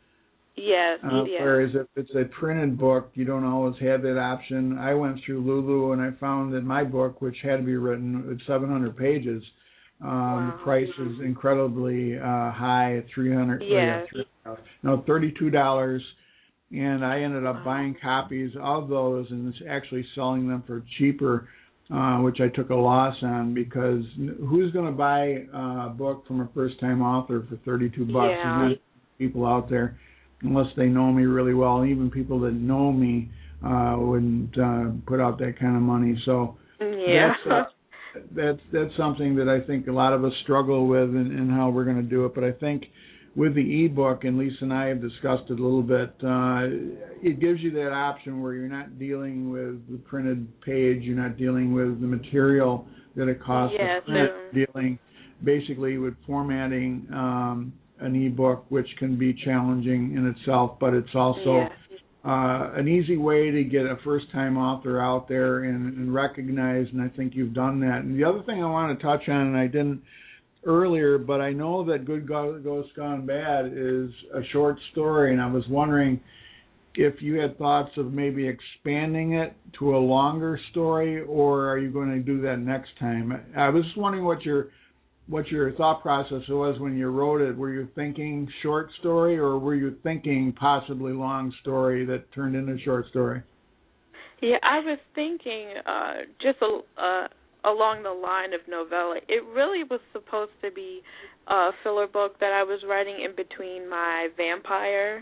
Yes, uh, yes. Whereas if it's a printed book, you don't always have that option. I went through Lulu, and I found that my book, which had to be written with seven hundred pages, um, wow. the price is incredibly uh, high at three hundred dollars. Yes. Uh, no, thirty-two dollars. And I ended up wow. buying copies of those and actually selling them for cheaper, Uh, which I took a loss on, because who's going to buy uh, a book from a first-time author for thirty-two bucks? Yeah. There's not people out there, unless they know me really well. Even people that know me uh, wouldn't uh, put out that kind of money. So yeah. that's, uh, that's that's something that I think a lot of us struggle with in, in how we're going to do it. But I think with the e-book, and Lisa and I have discussed it a little bit, uh, it gives you that option where you're not dealing with the printed page, you're not dealing with the material that it costs yes, to print, no. you're dealing basically with formatting um, an e-book, which can be challenging in itself, but it's also yes. uh, an easy way to get a first-time author out there and, and recognized, and I think you've done that. And the other thing I want to touch on, and I didn't earlier, but I know that Good Ghost Gone Bad is a short story, and I was wondering if you had thoughts of maybe expanding it to a longer story, or are you going to do that next time? I was just wondering what your what your thought process was when you wrote it. Were you thinking short story, or were you thinking possibly long story that turned into short story? Yeah, I was thinking uh, just a uh, along the line of novella. It really was supposed to be a filler book that I was writing in between my vampire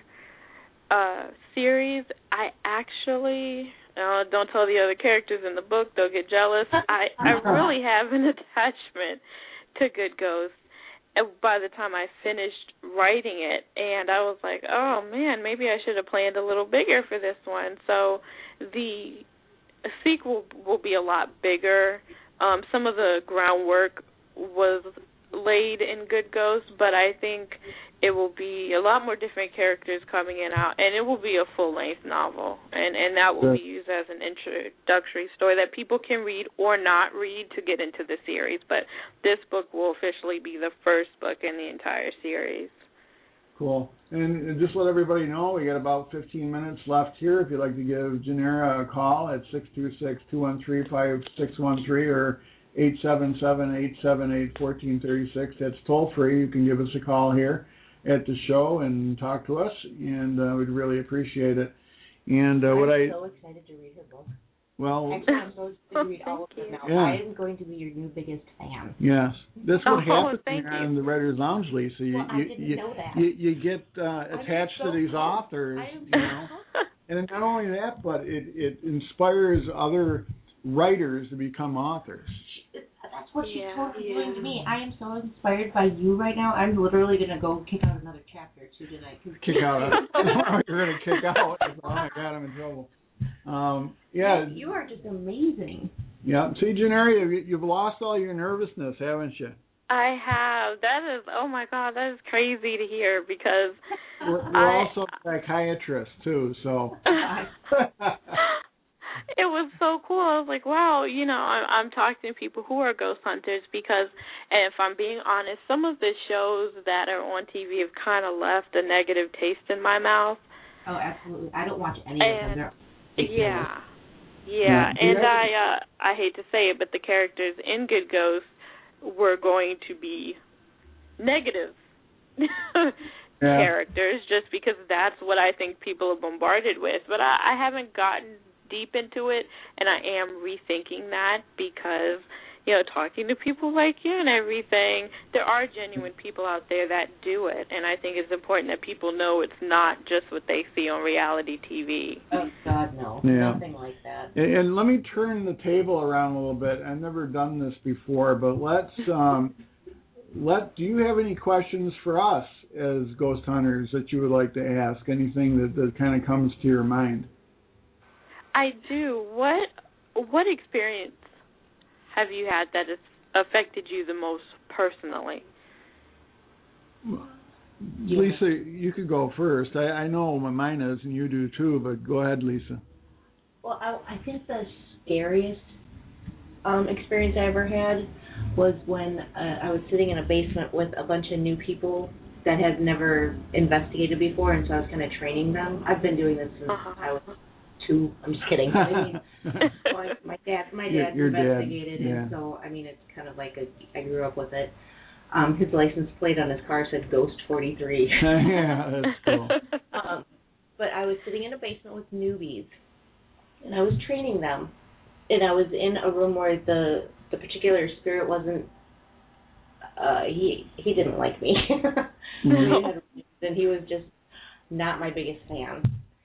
uh, series. I actually, uh, don't tell the other characters in the book, they'll get jealous. I, I really have an attachment to Good Ghost by the time I finished writing it, and I was like, oh man, maybe I should have planned a little bigger for this one. So the sequel will be a lot bigger. Um, some of the groundwork was laid in Good Ghost, but I think it will be a lot more different characters coming in out, and it will be a full-length novel, and, and that will be used as an introductory story that people can read or not read to get into the series. But this book will officially be the first book in the entire series. Cool. And just let everybody know, we got about fifteen minutes left here. If you'd like to give Janera a call at six two six, two one three, five six one three or eight seven seven, eight seven eight, one four three six, that's toll free. You can give us a call here. at the show and talk to us, and uh, we'd really appreciate it. And uh, what I'm I so excited to read her book. well, Actually, I'm so excited to read all of them now. Yeah. I am going to be your new biggest fan. yes, that's what Oh, happens thank on you. the Writers Lounge, Lisa. You Well, I you, didn't you, know that. you you get uh, attached so to these pumped. authors, I am you know, and not only that, but it it inspires other writers to become authors. That's what she's Yeah. totally doing to me. I am so inspired by you right now. I'm literally going to go kick out another chapter or two tonight. Kick out. A, you're going to kick out. Oh my God, I'm in trouble. Um, yeah. You are just amazing. Yeah. See, Janeria, you've lost all your nervousness, haven't you? I have. That is, oh my God, that is crazy to hear because We're, we're I, also psychiatrists too, so. It was so cool. I was like, wow, you know, I'm, I'm talking to people who are ghost hunters because, and if I'm being honest, some of the shows that are on T V have kind of left a negative taste in my mouth. Oh, absolutely. I don't watch any And, of them. They're yeah. Yeah, Yeah. and Yeah. I uh, I hate to say it, but the characters in Good Ghost were going to be negative Yeah. characters just because that's what I think people are bombarded with. But I, I haven't gotten deep into it, and I am rethinking that because, you know, talking to people like you and everything, there are genuine people out there that do it, and I think it's important that people know it's not just what they see on reality T V. Oh, God, no. Yeah. Nothing like that. And, and let me turn the table around a little bit. I've never done this before, but let's um, let. Do you have any questions for us as ghost hunters that you would like to ask? Anything that, that kind of comes to your mind? I do. What what experience have you had that has affected you the most personally? Lisa, you could go first. I, I know what mine is, and you do too, but go ahead, Lisa. Well, I, I think the scariest um, experience I ever had was when uh, I was sitting in a basement with a bunch of new people that had never investigated before, and so I was kind of training them. I've been doing this since Uh-huh. I was two. I'm just kidding. I mean, well, my dad, my Your- dad your dad, investigated, yeah. and so I mean, it's kind of like a. I grew up with it. Um, his license plate on his car said Ghost forty-three. Yeah, that's cool. um, but I was sitting in a basement with newbies, and I was training them, and I was in a room where the the particular spirit wasn't. Uh, he he didn't like me, No. and he was just not my biggest fan.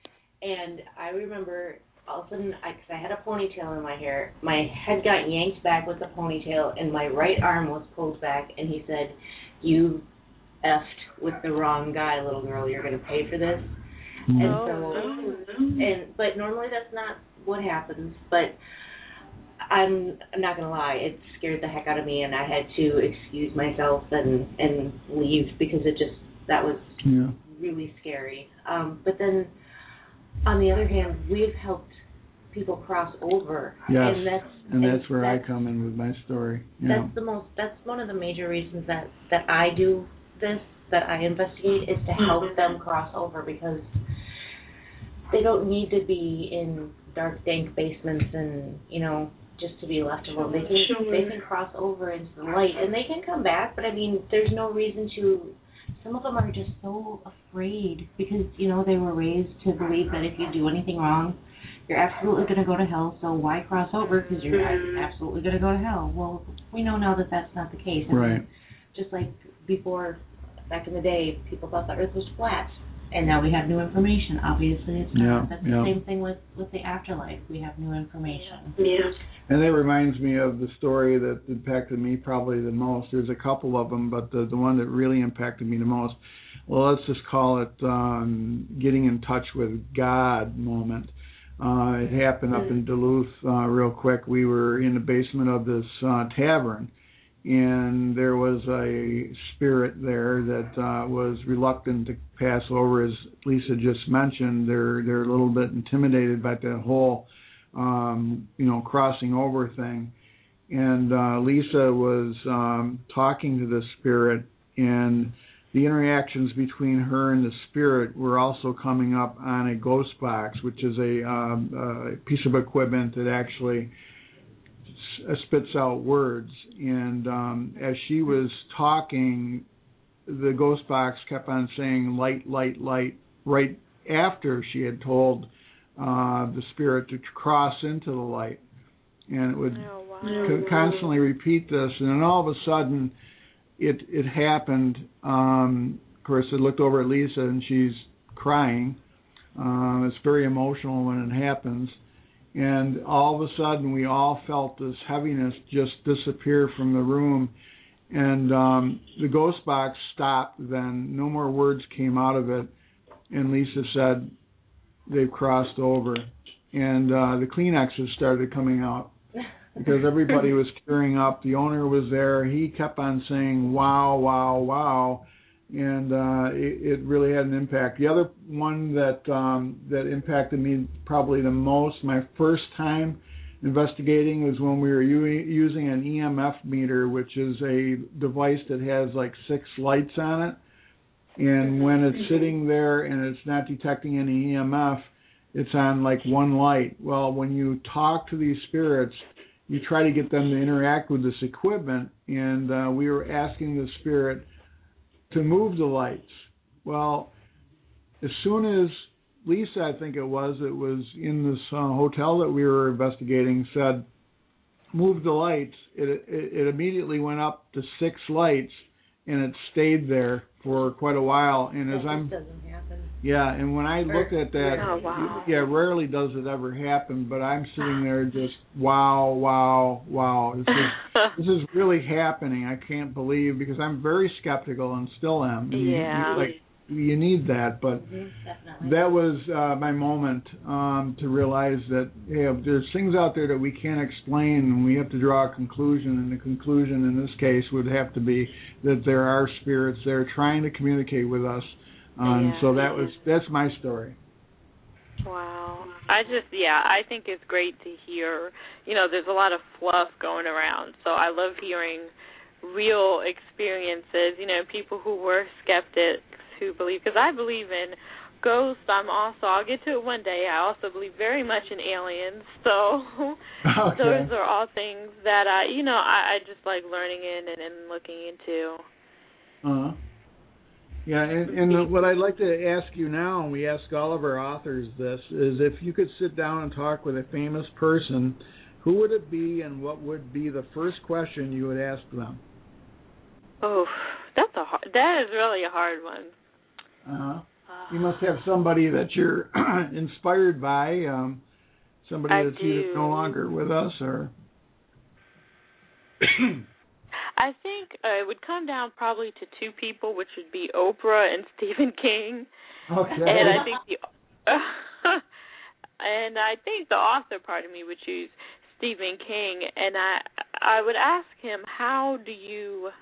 And I remember all of a sudden, I, cause I had a ponytail in my hair, my head got yanked back with the ponytail, and my right arm was pulled back, and he said, "You effed with the wrong guy, little girl. You're going to pay for this." Mm. And Oh, so, and but normally that's not what happens. But I'm, I'm not gonna lie, it scared the heck out of me, and I had to excuse myself and and leave because it just that was Yeah. really scary. Um, but then, on the other hand, we've helped people cross over, Yes, and that's and that's where that's, I come in with my story. Yeah. That's the most. That's one of the major reasons that that I do this, that I investigate, is to help them cross over, because they don't need to be in dark, dank basements and, you know, just to be left alone. They can Sure. they can cross over into the light, and they can come back. But I mean, there's no reason to. Some of them are just so afraid because, you know, they were raised to believe that if you do anything wrong, you're absolutely going to go to hell. So why cross over? Because you're absolutely going to go to hell. Well, we know now that that's not the case. I Right. mean, just like before, back in the day, people thought the Earth was flat. And now we have new information. Obviously, it's not. Yeah, That's yeah. the same thing with, with the afterlife. We have new information. yeah. And that reminds me of the story that impacted me probably the most. There's a couple of them, but the, the one that really impacted me the most, well, let's just call it um, getting in touch with God moment. Uh, it happened up in Duluth uh, real quick. We were in the basement of this uh, tavern, and there was a spirit there that uh, was reluctant to pass over. As Lisa just mentioned, they're they're a little bit intimidated by the whole, um, you know, crossing over thing. And uh, Lisa was um, talking to the spirit, and the interactions between her and the spirit were also coming up on a ghost box, which is a, um, a piece of equipment that actually spits out words. And um, as she was talking, the ghost box kept on saying light, light, light right after she had told uh, the spirit to cross into the light. And it would oh, wow. co- constantly repeat this. And then all of a sudden, it it happened. Um, of course, I looked over at Lisa, and she's crying. Uh, it's very emotional when it happens. And all of a sudden, we all felt this heaviness just disappear from the room. And um, the ghost box stopped then. No more words came out of it. And Lisa said, they've crossed over. And uh, the Kleenexes started coming out because everybody was tearing up. The owner was there. He kept on saying, wow, wow, wow. And uh, it, it really had an impact. The other one that um, that impacted me probably the most, my first time investigating, was when we were u- using an E M F meter, which is a device that has like six lights on it. And when it's sitting there and it's not detecting any E M F, it's on like one light. Well, when you talk to these spirits, you try to get them to interact with this equipment. And uh, we were asking the spirit to move the lights. Well, as soon as Lisa, I think it was, it was in this uh, hotel that we were investigating, said, move the lights, it, it, it immediately went up to six lights, and it stayed there for quite a while. And as that I'm, doesn't happen. yeah, and when I look at that, oh, wow. yeah, rarely does it ever happen. But I'm sitting there just, wow, wow, wow. This is this is really happening. I can't believe, because I'm very skeptical and still am. And yeah. You, you, like you need that, but Definitely. that was uh, my moment um, to realize that hey, there's things out there that we can't explain, and we have to draw a conclusion. And the conclusion in this case would have to be that there are spirits there trying to communicate with us. Um, yeah. So that was that's my story. Wow. I just, yeah, I think it's great to hear, you know, there's a lot of fluff going around. So I love hearing real experiences, you know, people who were skeptics who believe, because I believe in ghosts. I'm also, I'll get to it one day, I also believe very much in aliens. So Okay. those are all things that I, you know, I, I just like learning in and, and looking into. Uh-huh. Yeah, and, and what I'd like to ask you now, and we ask all of our authors this, is if you could sit down and talk with a famous person, who would it be, and what would be the first question you would ask them? Oh, that's a hard, that is really a hard one. Uh-huh. You must have somebody that you're inspired by, um, somebody I that's do. either no longer with us or... I think uh, it would come down probably to two people, which would be Oprah and Stephen King. Okay. And I think the and I think the author part of me would choose Stephen King, and I I would ask him, how do you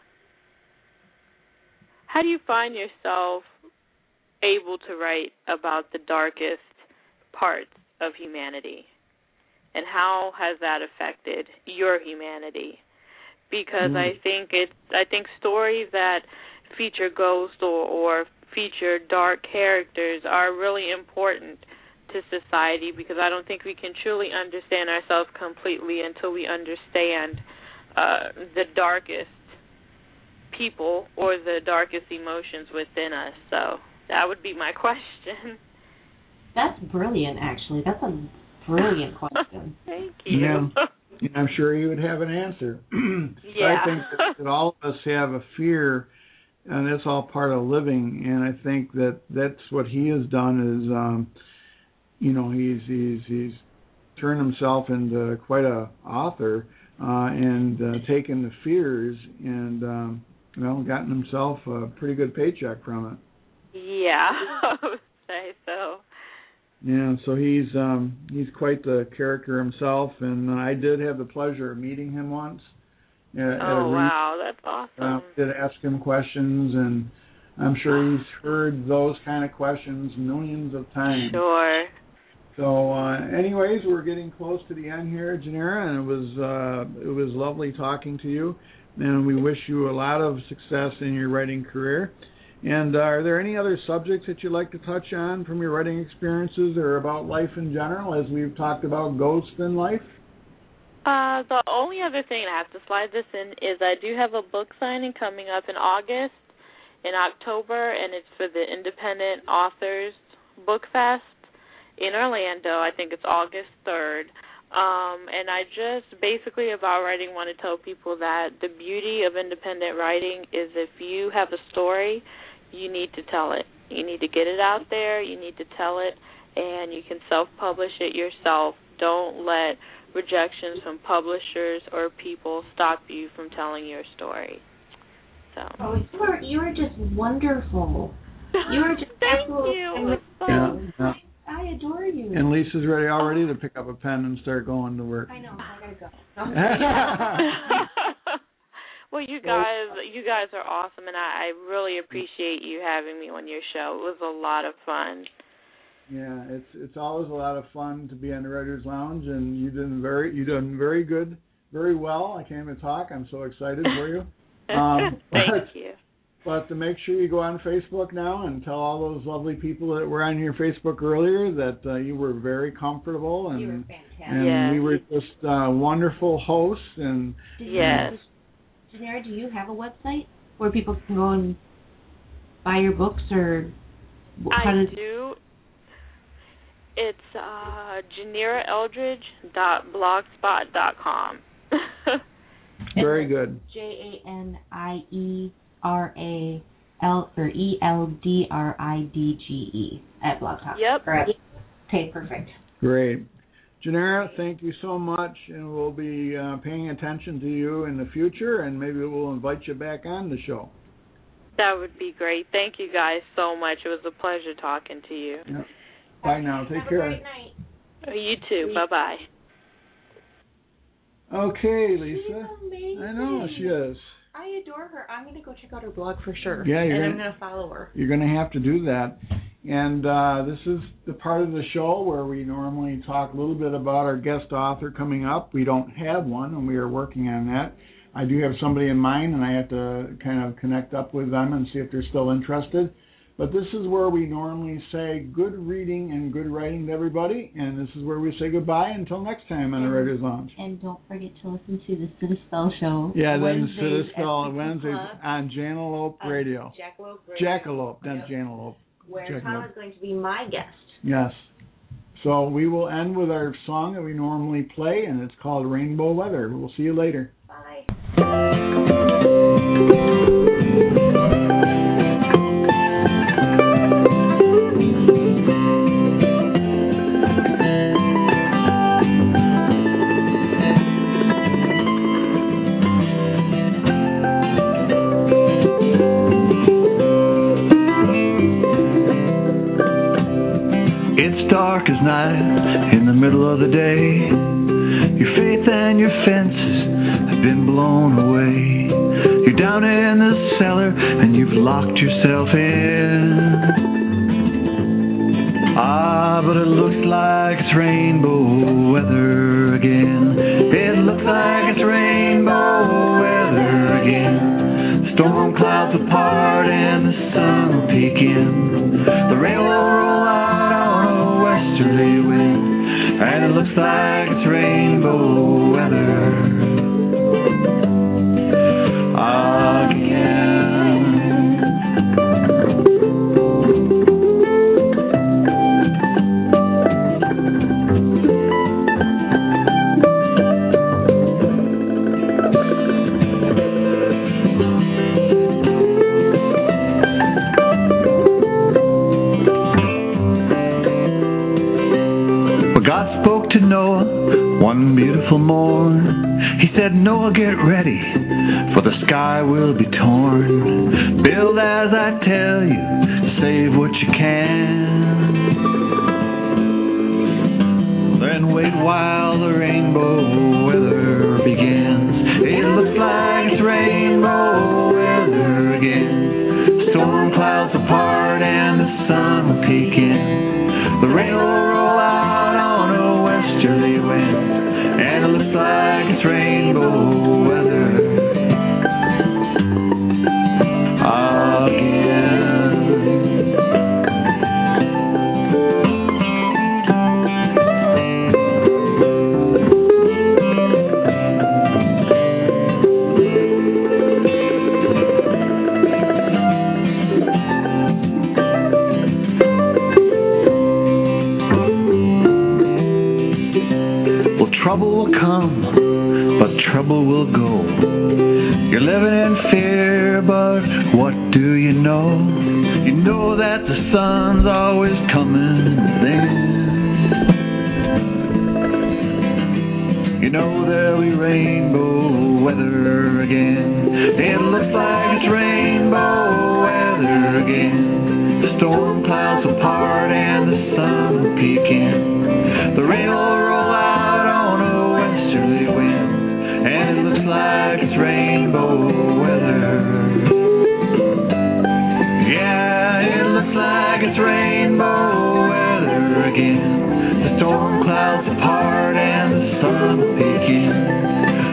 how do you find yourself able to write about the darkest parts of humanity, and how has that affected your humanity? Because mm. I think it, I think stories that feature ghosts or, or feature dark characters are really important to society, because I don't think we can truly understand ourselves completely until we understand uh, the darkest people or the darkest emotions within us. So that would be my question. That's brilliant, actually. That's a brilliant question. Thank you. Yeah. Yeah, I'm sure you would have an answer. Yeah. I think that, that all of us have a fear, and that's all part of living. And I think that that's what he has done is, um, you know, he's he's he's turned himself into quite a author uh, and uh, taken the fears and, um, you know, gotten himself a pretty good paycheck from it. Yeah, I would say so. Yeah, so he's um, he's quite the character himself, and I did have the pleasure of meeting him once. At, oh, at a wow, that's awesome. Uh, did ask him questions, and I'm sure he's heard those kind of questions millions of times. Sure. So, uh, anyways, we're getting close to the end here, Janera, and it was uh, it was lovely talking to you, and we wish you a lot of success in your writing career. And uh, are there any other subjects that you'd like to touch on from your writing experiences or about life in general, as we've talked about ghosts in life? Uh, the only other thing, I have to slide this in, is I do have a book signing coming up in August, in October, and it's for the Independent Authors Book Fest in Orlando. I think it's August third. Um, and I just basically about writing want to tell people that the beauty of independent writing is if you have a story, you need to tell it. You need to get it out there. You need to tell it, and you can self-publish it yourself. Don't let rejections from publishers or people stop you from telling your story. So. Oh, you are you are just wonderful. You are just Thank absolutely you. It was Yeah, yeah. I, I adore you. And Lisa's ready already to pick up a pen and start going to work. I know. I gotta go. Well, you guys, you guys are awesome, and I, I really appreciate you having me on your show. It was a lot of fun. Yeah, it's it's always a lot of fun to be on the Writers Lounge, and you did very you done very good, very well. I can't even talk. I'm so excited for you. Um, Thank but, you. But to make sure you go on Facebook now and tell all those lovely people that were on your Facebook earlier that uh, you were very comfortable and You were fantastic. and Yes. we were just uh, wonderful hosts and Yes. Janera, do you have a website where people can go and buy your books, or how I does do. It's uh, janera eldridge dot blogspot dot com. very good. J A N I E R A L or E L D R I D G E at Blog Talk. Yep. Correct. Okay, perfect. Great. Janera, thank you so much, and we'll be uh, paying attention to you in the future, and maybe we'll invite you back on the show. That would be great. Thank you guys so much. It was a pleasure talking to you. Yep. Bye now. Take Have care. a great night. You too. Bye-bye. Okay, Lisa. She's amazing. I know she is. I adore her. I'm going to go check out her blog for sure. Yeah, you're and gonna- I'm going to follow her. You're going to have to do that. And uh, this is the part of the show where we normally talk a little bit about our guest author coming up. We don't have one, and we are working on that. I do have somebody in mind, and I have to kind of connect up with them and see if they're still interested. But this is where we normally say good reading and good writing to everybody, and this is where we say goodbye until next time on the Writers Lounge. And don't forget to listen to the Citispell Show. Yeah, then Wednesdays Citispell at six Wednesdays o'clock on Jackalope on Radio. Jackalope Radio. Jackalope, not Yep. Jackalope. Where Jackalope. Tom is going to be my guest. Yes. So we will end with our song that we normally play, and it's called Rainbow Weather. We'll see you later. Bye. It's dark as night in the middle of the day. Your faith and your fences have been blown away. You're down in the cellar and you've locked yourself in. Ah, but it looks like it's rainbow weather again. It looks like it's rainbow weather again. Storm clouds apart and the sun will peek in. The rain will roll out on a westerly wind, and it looks like it's rainbow weather again. God spoke to Noah one beautiful morn. He said, Noah, get ready, for the sky will be torn. Build as I tell you, save what you can. Then wait while the rainbow weather begins. It looks like it's rainbow weather again. Storm clouds apart and the sun will peek in. The rain will roll out on a westerly wind, and it looks like it's rainbow weather again. trouble will come, but trouble will go. You're living in fear, but what do you know? You know that the sun's always coming then. You know there'll be rainbow weather again. It looks like it's rainbow weather again. The storm clouds will part and the sun will peek in. The rain will roll out on a westerly wind, and it looks like it's rainbow weather. Yeah, it looks like it's rainbow weather again. The storm clouds will part and the sun will peek in.